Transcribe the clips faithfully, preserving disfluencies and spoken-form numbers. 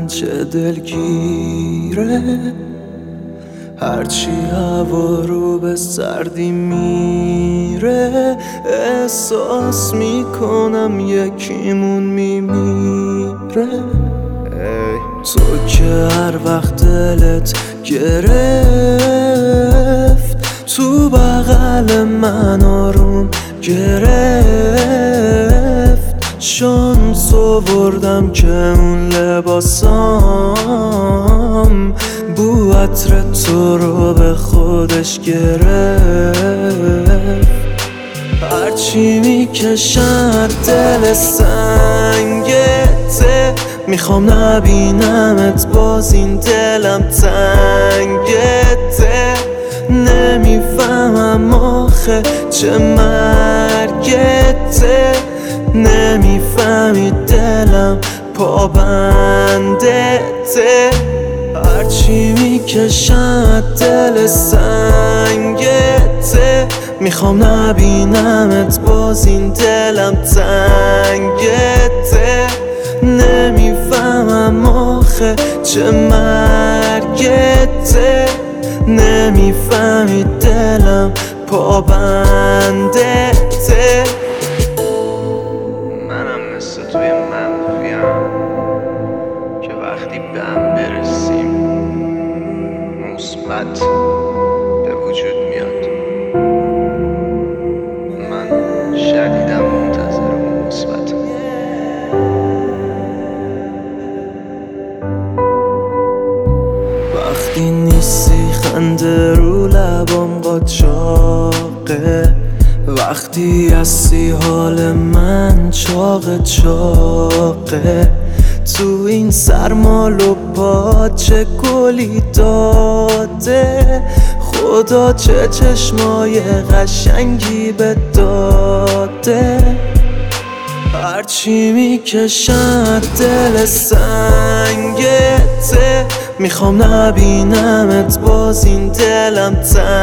من چه دلگیره، هرچی هوا رو به سردی میره احساس میکنم یکیمون میمیره. تو که هر وقت دلت گرفت تو بغل من آروم گرفت، شانس آوردم که اون لباسام بو عطر تو رو به خودش گرفت. هرچی میکشد دل سنگته، میخوام نبینمت باز این دلم تنگته. نمیفهمم آخه چه مرگته، نمیفهمی دلم پابندته. هرچی میکشد دل سنگته، میخوام نبینمت باز این دلم تنگته. نمیفهمم آخه چه مرگته، نمیفهمی دلم پابندته. منم مثل توی منفیم که وقتی به هم برسیم مثبت به وجود میاد. من شدیدم منتظر مثبت. وقتی نیستی خنده رو لبام قاچاقه، وقتی هستی حال من چاق چاقه. تو این سرمال و پا چه گلی داده، خدا چه چشمای قشنگی به داده. هرچی میکشد دل سنگته، میخوام نبینمت باز این دلم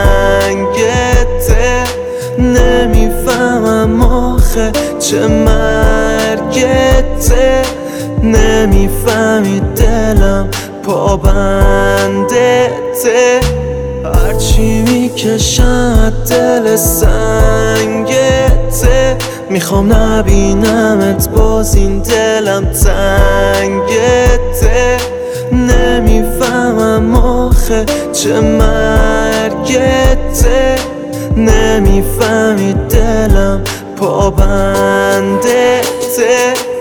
تنگته. نمیفهمم آخه چه مرگته، نمیفهمی دلم پابندته. هرچی میکشد دل سنگته، میخوام نبینمت باز این دلم تنگته. نمیفهمم آخه چه مرگته، نمیفهمی دلم پابندته.